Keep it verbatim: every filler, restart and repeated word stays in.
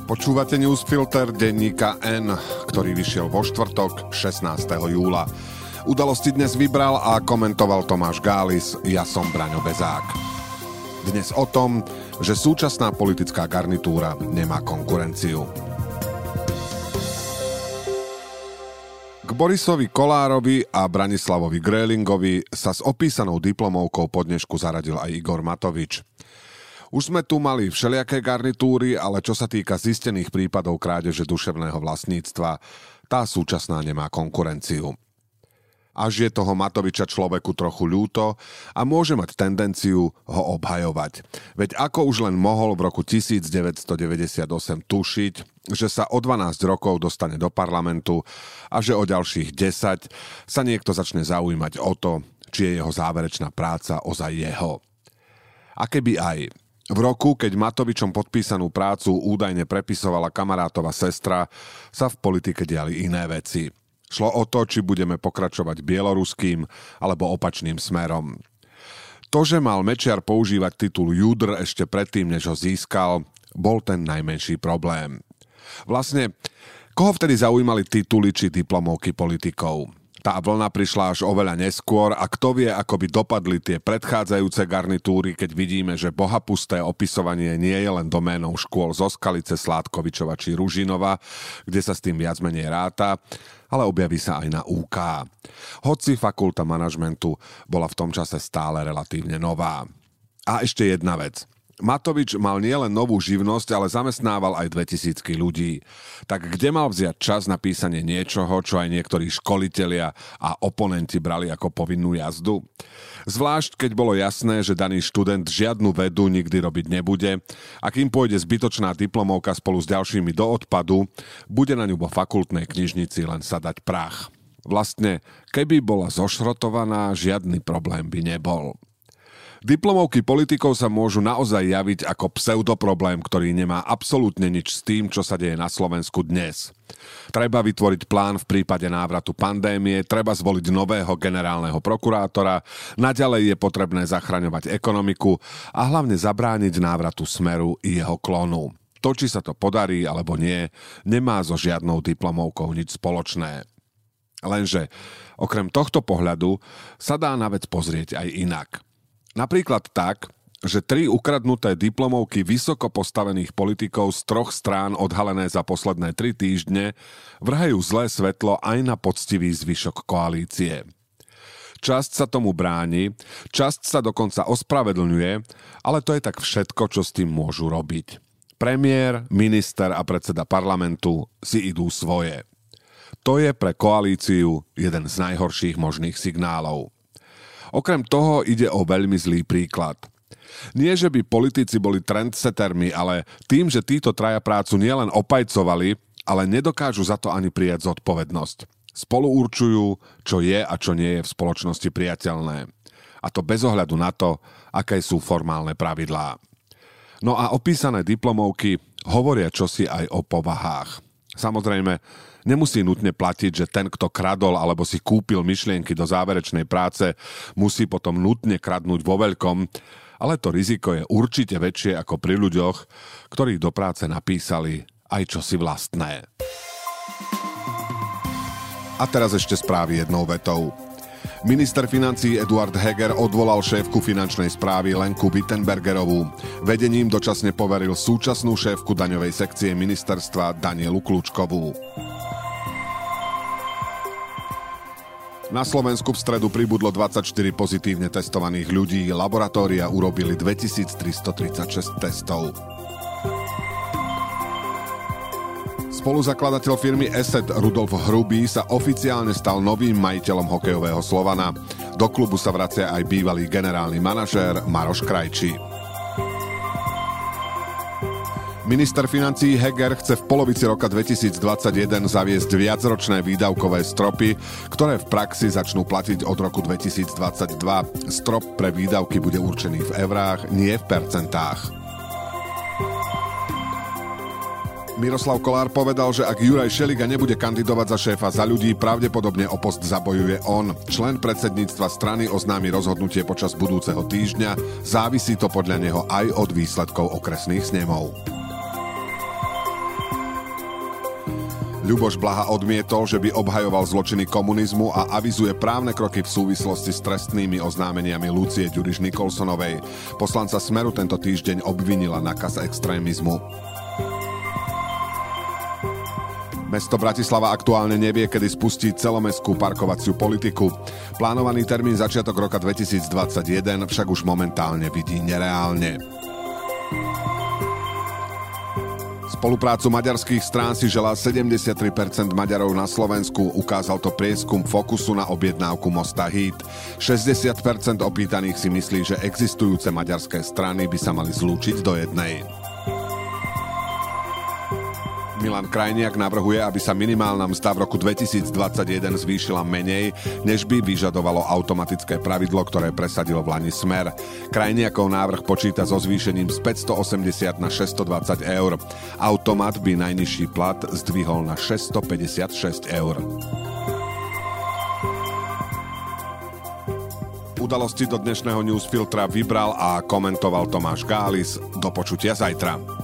Počúvate Newsfilter denníka N, ktorý vyšiel vo štvrtok šestnásteho júla. Udalosti dnes vybral a komentoval Tomáš Gális, ja som Braňo Bezák. Dnes o tom, že súčasná politická garnitúra nemá konkurenciu. K Borisovi Kollárovi a Branislavovi Grélingovi sa s opísanou diplomovkou po dnešku zaradil aj Igor Matovič. Už sme tu mali všelijaké garnitúry, ale čo sa týka zistených prípadov krádeže duševného vlastníctva, tá súčasná nemá konkurenciu. Až je toho Matoviča človeku trochu ľúto a môže mať tendenciu ho obhajovať. Veď ako už len mohol v roku devätnásťstodeväťdesiatosem tušiť, že sa o dvanásť rokov dostane do parlamentu a že o ďalších desať sa niekto začne zaujímať o to, či je jeho záverečná práca ozaj jeho. A keby aj. V roku, keď Matovičom podpísanú prácu údajne prepisovala kamarátova sestra, sa v politike diali iné veci. Šlo o to, či budeme pokračovať bieloruským alebo opačným smerom. To, že mal Mečiar používať titul Judr ešte predtým, než ho získal, bol ten najmenší problém. Vlastne, koho vtedy zaujímali tituly či diplomovky politikov? Tá vlna prišla až oveľa neskôr a kto vie, ako by dopadli tie predchádzajúce garnitúry, keď vidíme, že bohapusté opisovanie nie je len doménou škôl zo Skalice, Sládkovičova či Ružinova, kde sa s tým viac menej ráta, ale objaví sa aj na ú ká. Hoci fakulta manažmentu bola v tom čase stále relatívne nová. A ešte jedna vec. Matovič mal nielen novú živnosť, ale zamestnával aj dvetisícky ľudí. Tak kde mal vziať čas na písanie niečoho, čo aj niektorí školitelia a oponenti brali ako povinnú jazdu? Zvlášť, keď bolo jasné, že daný študent žiadnu vedu nikdy robiť nebude a kým pôjde zbytočná diplomovka spolu s ďalšími do odpadu, bude na ňu vo fakultnej knižnici len sadať prach. Vlastne, keby bola zošrotovaná, žiadny problém by nebol. Diplomovky politikov sa môžu naozaj javiť ako pseudoproblém, ktorý nemá absolútne nič s tým, čo sa deje na Slovensku dnes. Treba vytvoriť plán v prípade návratu pandémie, treba zvoliť nového generálneho prokurátora, naďalej je potrebné zachraňovať ekonomiku a hlavne zabrániť návratu Smeru i jeho klonu. To, či sa to podarí alebo nie, nemá so žiadnou diplomovkou nič spoločné. Lenže, okrem tohto pohľadu, sa dá na vec pozrieť aj inak. Napríklad tak, že tri ukradnuté diplomovky vysoko postavených politikov z troch strán odhalené za posledné tri týždne vrhajú zlé svetlo aj na poctivý zvyšok koalície. Časť sa tomu bráni, časť sa dokonca ospravedlňuje, ale to je tak všetko, čo s tým môžu robiť. Premiér, minister a predseda parlamentu si idú svoje. To je pre koalíciu jeden z najhorších možných signálov. Okrem toho ide o veľmi zlý príklad. Nie, že by politici boli trendsettermi, ale tým, že títo traja prácu nielen opajcovali, ale nedokážu za to ani prijať zodpovednosť. Spolu určujú, čo je a čo nie je v spoločnosti priateľné. A to bez ohľadu na to, aké sú formálne pravidlá. No a opísané diplomovky hovoria čosi aj o povahách. Samozrejme, nemusí nutne platiť, že ten, kto kradol alebo si kúpil myšlienky do záverečnej práce, musí potom nutne kradnúť vo veľkom, ale to riziko je určite väčšie ako pri ľuďoch, ktorí do práce napísali aj čosi vlastné. A teraz ešte správy jednou vetou. Minister financií Eduard Heger odvolal šéfku finančnej správy Lenku Wittenbergerovú. Vedením dočasne poveril súčasnú šéfku daňovej sekcie ministerstva Danielu Kľúčkovú. Na Slovensku v stredu pribudlo dvadsaťštyri pozitívne testovaných ľudí. Laboratória urobili dvetisíctristotridsaťšesť testov. Spoluzakladateľ firmy Asset Rudolf Hrubý sa oficiálne stal novým majiteľom hokejového Slovana. Do klubu sa vracia aj bývalý generálny manažér Maroš Krajčí. Minister financií Heger chce v polovici roka dvetisícdvadsaťjeden zaviesť viacročné výdavkové stropy, ktoré v praxi začnú platiť od roku dvetisícdvadsaťdva. Strop pre výdavky bude určený v eurách, nie v percentách. Miroslav Kollár povedal, že ak Juraj Šeliga nebude kandidovať za šéfa Za ľudí, pravdepodobne o post zabojuje on. Člen predsedníctva strany oznámi rozhodnutie počas budúceho týždňa. Závisí to podľa neho aj od výsledkov okresných snemov. Ľuboš Blaha odmietol, že by obhajoval zločiny komunizmu a avizuje právne kroky v súvislosti s trestnými oznámeniami Lucie Ďuriš Nikolsonovej. Poslanca Smeru tento týždeň obvinila nakaz extrémizmu. Mesto Bratislava aktuálne nevie, kedy spustí celomestskú parkovaciu politiku. Plánovaný termín začiatok roka dvetisícdvadsaťjeden však už momentálne vidí nereálne. Spoluprácu maďarských strán si želá sedemdesiattri percent Maďarov na Slovensku, ukázal to prieskum Fokusu na objednávku mosta Híd. šesťdesiat percent opýtaných si myslí, že existujúce maďarské strany by sa mali zlúčiť do jednej. Milan Krajniak navrhuje, aby sa minimálna mzda v roku dvetisícdvadsaťjeden zvýšila menej, než by vyžadovalo automatické pravidlo, ktoré presadil vlani Smer. Krajniakov návrh počíta so zvýšením z päťstoosemdesiat na šesťstodvadsať eur. Automat by najnižší plat zdvihol na šesťstopäťdesiatšesť eur. Udalosti do dnešného newsfiltra vybral a komentoval Tomáš Gális. Do počutia zajtra.